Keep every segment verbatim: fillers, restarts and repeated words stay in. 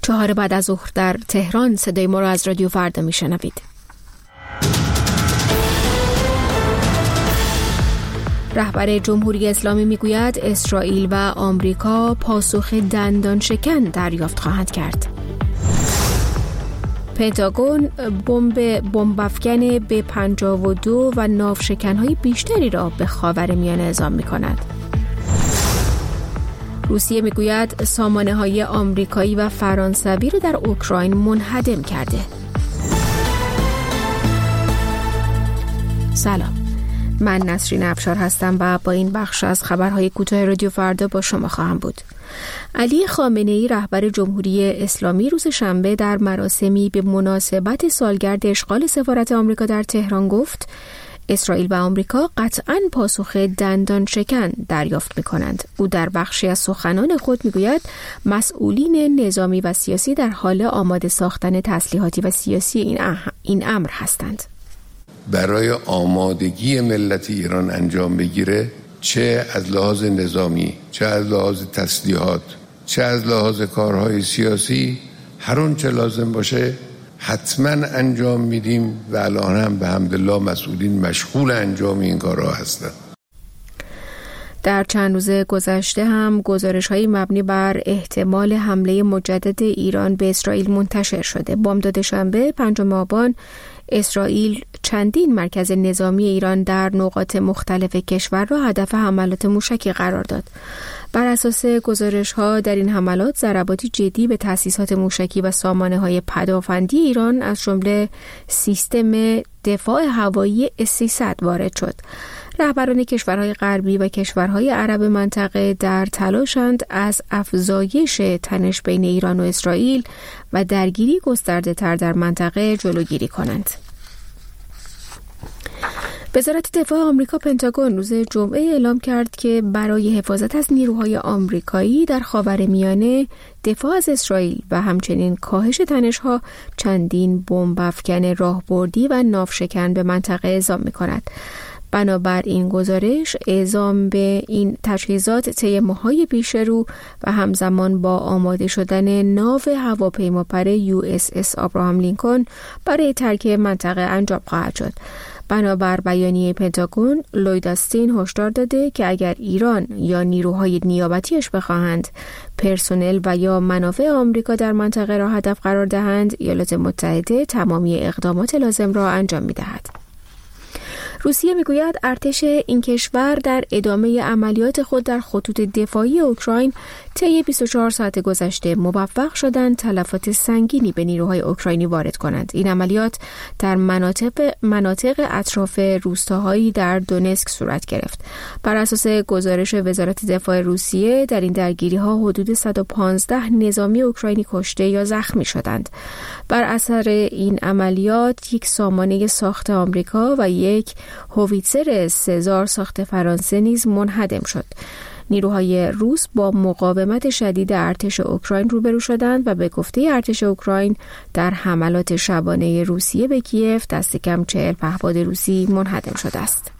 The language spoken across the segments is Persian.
چهار بعد از ظهر در تهران. صدای ما را از رادیو فردا میشنوید. رهبر جمهوری اسلامی میگوید اسرائیل و آمریکا پاسخ دندان شکن دریافت خواهند کرد. پنتاگون بمب بمب‌افکن به پنجاه و دو و ناوشکن‌های بیشتری را به خاورمیانه اعزام می‌کند. روسیه میگوید سامانه‌های آمریکایی و فرانسوی را در اوکراین منهدم کرده. سلام، من نسرین افشار هستم و با این بخش از خبرهای کوتاه رادیو فردا با شما خواهم بود. علی خامنه‌ای رهبر جمهوری اسلامی روز شنبه در مراسمی به مناسبت سالگرد اشغال سفارت آمریکا در تهران گفت اسرائیل و آمریکا قطعاً پاسخ دندان شکن دریافت می‌کنند. او در بخشی از سخنان خود می‌گوید مسئولین نظامی و سیاسی در حال آماده ساختن تسلیحاتی و سیاسی این, این امر هستند. برای آمادگی ملت ایران انجام بگیره، چه از لحاظ نظامی، چه از لحاظ تسلیحات، چه از لحاظ کارهای سیاسی، هر اون چه لازم باشه حتما انجام میدیم و الان هم به حمدالله مسئولین مشغول انجام این کارها هستند. در چند روز گذشته هم گزارش‌های مبنی بر احتمال حمله مجدد ایران به اسرائیل منتشر شده. بامداد شنبه پنجم آبان اسرائیل چندین مرکز نظامی ایران در نقاط مختلف کشور را هدف حملات موشکی قرار داد. بر اساس گزارش‌ها در این حملات ضرباتی جدی به تأسیسات موشکی و سامانه‌های پدافندی ایران از جمله سیستم دفاع هوایی اس سیصد وارد شد. رهبران کشورهای غربی و کشورهای عرب منطقه در تلاشند از افزایش تنش بین ایران و اسرائیل و درگیری گسترده تر در منطقه جلوگیری کنند. وزارت دفاع آمریکا پنتاگون روز جمعه اعلام کرد که برای حفاظت از نیروهای آمریکایی در خاورمیانه، دفاع از اسرائیل و همچنین کاهش تنش‌ها چندین بمب‌افکن راهبردی و ناوشکن به منطقه اعزام می‌کند. بنابر این گزارش اعزام به این تجهیزات طی ماه‌های پیش رو و همزمان با آماده شدن ناو هواپیمابر یو اس اس آبراهام لینکن برای ترک منطقه انجام خواهد شد. بنابر بیانیه پنتاگون، لوید آستین هشدار داده که اگر ایران یا نیروهای نیابتیش بخواهند پرسنل و یا منافع آمریکا در منطقه را هدف قرار دهند، ایالات متحده تمامی اقدامات لازم را انجام می‌دهد. روسیه میگوید ارتش این کشور در ادامه عملیات خود در خطوط دفاعی اوکراین طی بیست و چهار ساعت گذشته موفق شدند تلفات سنگینی به نیروهای اوکراینی وارد کنند. این عملیات در مناطق مناطق اطراف روستاهایی در دونسک صورت گرفت. بر اساس گزارش وزارت دفاع روسیه در این درگیری‌ها حدود صد و پانزده نظامی اوکراینی کشته یا زخمی شدند. بر اثر این عملیات یک سامانه ساخت آمریکا و یک هویتزر سزار ساخت فرانسه نیز منهدم شد. نیروهای روس با مقاومت شدید ارتش اوکراین روبرو شدند و به گفته ارتش اوکراین در حملات شبانه روسیه به کیف دست کم چهل پهپاد روسی منهدم شده است.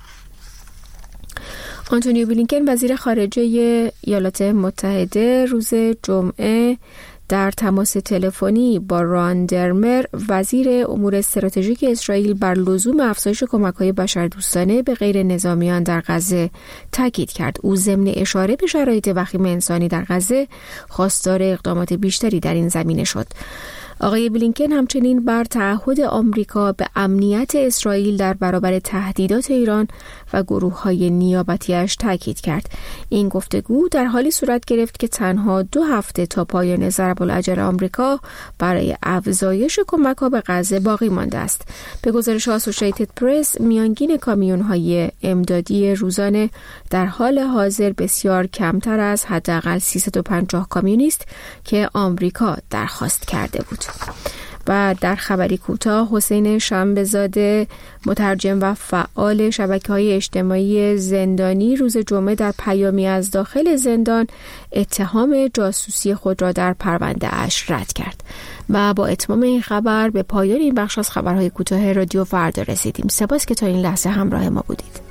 آنتونی بلینکن وزیر خارجه ایالات متحده روز جمعه در تماس تلفنی با ران درمر وزیر امور استراتژیک اسرائیل بر لزوم افزایش کمک‌های بشردوستانه به غیر نظامیان در غزه تاکید کرد. او ضمن اشاره به شرایط وخیم انسانی در غزه خواستار اقدامات بیشتری در این زمینه شد. آقای بلینکن همچنین بر تعهد آمریکا به امنیت اسرائیل در برابر تهدیدات ایران و گروه‌های نیابتی‌اش تاکید کرد. این گفتگو در حالی صورت گرفت که تنها دو هفته تا پایان ضرب الاجل آمریکا برای افزایش کمک‌ها به غزه باقی مانده است. به گزارش آسوشیتد پرس، میانگین کامیون‌های امدادی روزانه در حال حاضر بسیار کمتر از حداقل سیصد و پنجاه کامیون است که آمریکا درخواست کرده بود. و در خبری کوتاه، حسین شنبه‌زاده مترجم و فعال شبکه‌های اجتماعی زندانی روز جمعه در پیامی از داخل زندان اتهام جاسوسی خود را در پرونده اش رد کرد. و با اتمام این خبر به پایان این بخش از خبرهای کوتاه رادیو فردا رسیدیم. سپاس که تا این لحظه همراه ما بودید.